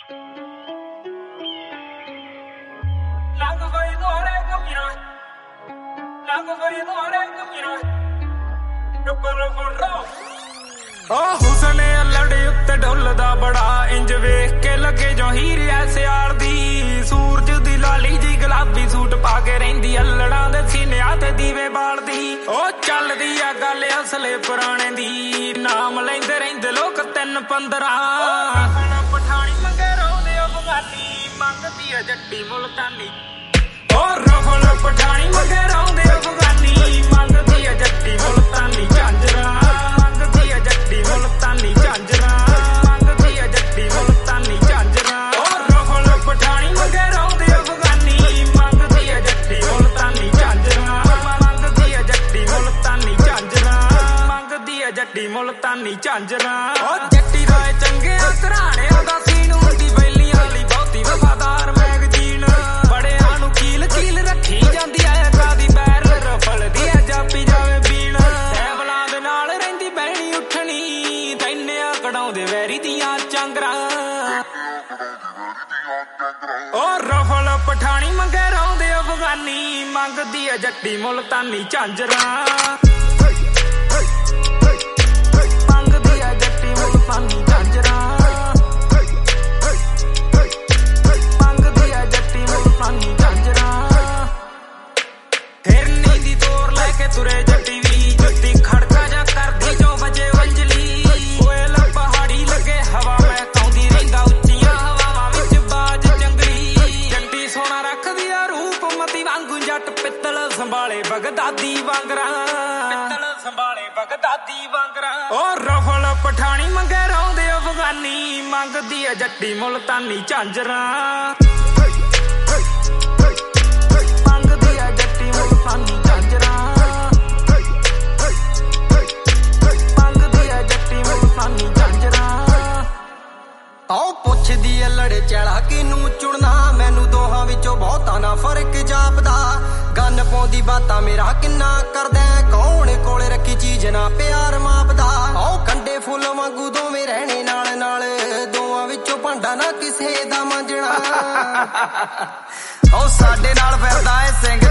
ਹੁਸਨ ਅਲੜੇ ਉੱਤੇ ਢੁੱਲਦਾ ਬੜਾ ਇੰਜ ਵੇਖ ਕੇ ਲੱਗੇ ਜੋ ਹੀਰ ਐਸਿਆਰ ਦੀ। ਸੂਰਜ ਦੀ ਲਾਲੀ ਜੀ ਗੁਲਾਬੀ ਸੂਟ ਪਾ ਕੇ ਰਹਿੰਦੀ ਅਲੜਾਂ ਦੇ ਸੀਨਿਆਂ ਤੇ ਦੀਵੇ ਬਾਲਦੀ। ਉਹ ਚੱਲਦੀ ਆ ਗੱਲ ਅਸਲੇ ਪੁਰਾਣੇ ਦੀ, ਨਾਮ ਲੈਂਦੇ ਰਹਿੰਦੇ ਲੋਕ 3-15। ਪਠਾਣੀ ਮੰਗੇ ਰੋਂਦੇ ਅਫਗਾਨੀ, ਮੰਗਦੀ ਆ ਜੱਟੀ ਮੁਲਤਾਨੀ। ਉਹ ਰਫਲ ਪਠਾਣੀ ਮੰਗੇ ਰੋਂਦੇ ਅਫਗਾਨੀ, ਮੰਗਦੀ ਆ ਜੱਟੀ ਮੁਲਤਾਨੀ। ਝਾਂਜਰਾਂ ਮੰਗਦੀ ਆ ਜੱਟੀ ਮੁਲਤਾਨੀ, ਝਾਂਜਰਾਂ ਮੰਗਦੀ ਆ ਜੱਟੀ ਮੁਲਤਾਨੀ, ਝਾਂਜਰਾਂ। ਉਹ ਰਫਲ ਪਠਾਣੀ ਮੰਗੇ ਰੋਂਦੇ ਅਫਗਾਨੀ, ਮੰਗਦੀ ਆ ਜੱਟੀ ਮੁਲਤਾਨੀ। ਝਾਂਜਰਾਂ ਮੰਗਦੀ ਆ ਜੱਟੀ ਮੁਲਤਾਨੀ, ਝਾਂਜਰਾਂ ਮੰਗਦੀ ਆ ਜੱਟੀ ਮੁਲਤਾਨੀ, ਝਾਂਜਰਾਂ। ਉਹ ਜੱਟੀ ਦਾ ਚੰਗਿਆ ਘਰਾਣਿਆਂ ਦਾ ਸੀਨ ਹੁੰਦੀ ਬੈਲੀਆਂ ਲਈ ਬਹੁਤੀ ਵਫਾਦਾਰ ਮੈਗਜ਼ੀਨ। ਬੜਿਆਂ ਨੂੰ ਕੀਲ ਕੀਲ ਰੱਖੀ ਜਾਂਦੀ ਐ ਕਾਦੀ ਬੈਰ ਰਫਲ ਦੀ ਐ ਜਾਪੀ ਜਾਵੇ ਬੀਣ। ਟੈਬਲਾਂ ਦੇ ਨਾਲ ਰਹਿੰਦੀ ਬਹਿਣੀ ਉੱਠਣੀ, ਤੈਨਿਆਂ ਕਢਾਉਂਦੇ ਵੈਰੀ ਦੀਆਂ ਚਾਂਗਰਾਂ। ਉਹ ਰਫਲ ਪਠਾਣੀ ਮੰਗੇ ਰੋਂਦੇ ਅਫਗਾਨੀ, ਮੰਗਦੀ ਐ ਜੱਟੀ ਮੁਲਤਾਨੀ, ਝਾਂਜਰਾਂ ਮੰਗਦੀ ਐ ਜੱਟੀ ਮੁਲਤਾਨੀ, ਝਾਂਜਰਾਂ ਮੰਗਦੀ ਐ ਜੱਟੀ ਮੁਲਤਾਨੀ, ਝਾਂਜਰਾਂ। ਹਿਰਨੀ ਦੀ ਤੋਰ ਲੈ ਕੇ ਤੁਰੇ ਜੱਟੀ ਵੀ, ਜੁੱਤੀ ਖੜਕਾ ਜਾ ਕਰਦੀ ਜੋ ਵਜੇ ਵੰਜਲੀ। ਕੋਇਲ ਪਹਾੜੀ ਲੱਗੇ ਹਵਾ ਮਹਿਕਾਉਂਦੀ, ਰਹਿੰਦਾ ਉੱਚੀਆਂ ਹਵਾਵਾਂ ਵਿੱਚ ਬਾਜ ਜੰਗਲੀ। ਜੱਟੀ ਸੋਹਣਾ ਰੱਖਦੀ ਆ ਰੂਪ ਮਤੀ ਵਾਂਗੂ, ਜੱਟ ਪਿੱਤਲ ਸੰਭਾਲੇ ਬਗਦਾਦੀ ਵਾਂਗਰਾਂ, ਪਿੱਤਲ ਸੰਭਾਲੇ ਬਗਦਾਦੀ ਵਾਂਗਰਾਂ। ਉਹ ਰਫਲ ਪਠਾਣੀ ਮੰਗੇ ਰੋਂਦੇ ਅਫਗਾਨੀ, ਮੰਗਦੀ ਆ ਜੱਟੀ ਮੁਲਤਾਨੀ, ਝਾਂਜਰਾਂ ਮੰਗਦੀ ਆ ਜੱਟੀ ਮੁਲਤਾਨੀ, ਝਾਂਜਰਾਂ ਮੰਗਦੀ ਆ ਜੱਟੀ ਮੁਲਤਾਨੀ, ਝਾਂਜਰਾਂ। ਆਓ ਪੁੱਛਦੀ ਐ ਲੜੇ ਚੜਾ ਕਿਨੂੰ ਚੁਣਨਾ, ਮੈਨੂੰ ਦੋਹਾਂ ਵਿੱਚੋਂ ਬਹੁਤਾ ਨਾ ਫਰਕ ਜਾਪਦਾ। ਗੰਨ ਪਾਉਂਦੀ ਬਾਤਾਂ ਮੇਰਾ ਕਿੰਨਾ ਕਰਦਾ, ਕੌਣ ਕੋਲੇ ਰੱਖੀ ਚੀਜ਼ ਨਾ ਪਿਆਰ ਮਾਪਦਾ। ਆਓ ਕੰਡੇ ਫੁੱਲ ਵਾਂਗੂ ਦੋਵੇਂ ਰਹਿਣੇ ਨਾਲ ਨਾਲ, ਦੋਵਾਂ ਵਿੱਚੋਂ ਭਾਂਡਾ ਨਾ ਕਿਸੇ ਦਾ ਮਾਂਜਣਾ। ਉਹ ਸਾਡੇ ਨਾਲ ਫਿਰਦਾ ਏ ਸਿੰਘ